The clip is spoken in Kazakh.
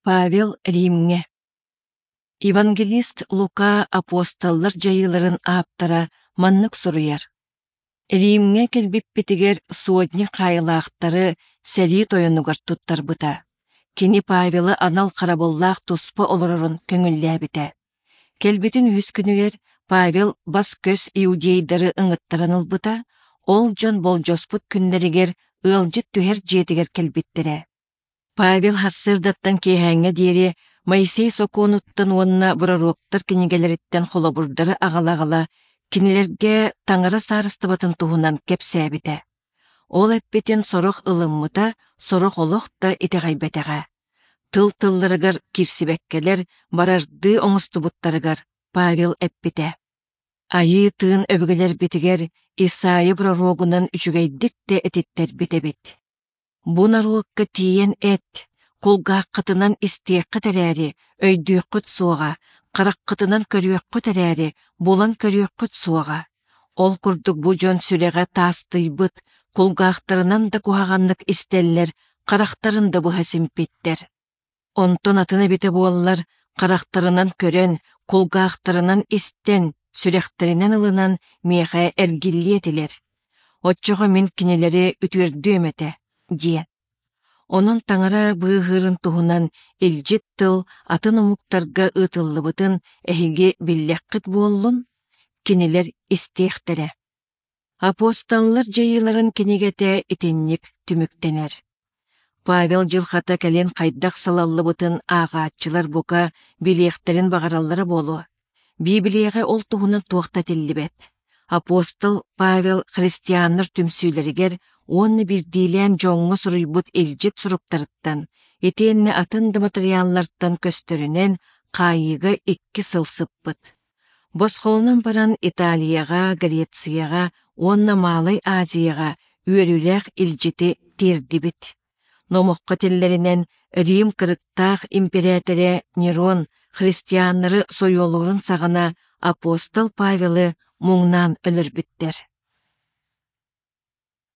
Павел Римге. Евангелист Лука апостоллар жайыларын аптара маннык суруяр. Римге келбиппитигер суодни кайылаактары сәри тойонугар туттарбыта. Кини Павелы анал караболлаах туспа олорорун көңүлләбите. Келбитин үс күнүгер Павел бас көс иудейдары ыңыттаранылбыта, ол жон болжоспут күннеригер ылжык түһер жетигер келбиттере. Павел хассырдаттан кеһәңе диери Моисей соконуттан уонна бураруоктар кинигелериттен холобурдары агала-агала кинилерге таңара саарыстыбатын туһунан кепсээбите. Ол эппитин сорох ылыммыта, сорох олох да итегайбетеге. Тыл-тылларыгар кирсибеккелер барарды оңустубуттарыгар Павел эппите. Айы тыын өбүгелер битигер Исайы бураруогунан үчүгейдик де этиттер битебит. Бу наруокка тиен эт, кулгааққытынан истиэкка тэрээри, өйдүөккүт суоға, қараққытынан көрүөккү тэрээри, булан көрүөккүт суоға. Ол курдук бу жон сүлэҕэ таастыйбыт, кулгаақтарынан да куһаҕаннык истеллер, қарақтарын да буһа симпиттер. Онтон атына бите буоллар, қарақтарынан көрөн, кулгаақтарынан истен, сүлэхтеринен ылынан миэхэ эргиллиэтилер. Отчоҕо мин кинилери үтүөрдүөмэте, диэн. Онон таңара быыһырын туһунан илдьит тыл атын умуктарга ытыллыбытын эһиги биллэххит буоллун, кинилер истиэхтере. Апостоллар жайыларын кинигете итинник түмүктенер. Павел жылхата кэлен хайдах салаллыбытын аагаатчылар бука билиэхтерин багараллары болу. Библияға ол туһунан туохта тиллибет. Апостол Павел христианнар түмсүүлэригер уонны бирдиилээн жоңҥо суруйбут илдьит суруптарыттан, итиэнне атын материаллартан көстөрүнэн хаайыга 2 сылсыппыт. Босхолунан баран Италияга, Грецияга, уонна Малай Азияга үөрүлээх илдьити тиэрдибит. Номохко тиллеринен Рим кырыктаах императоре Нерон христианнары союолуурун саҕана апостол Павелы муңнаан өлөрбүттер.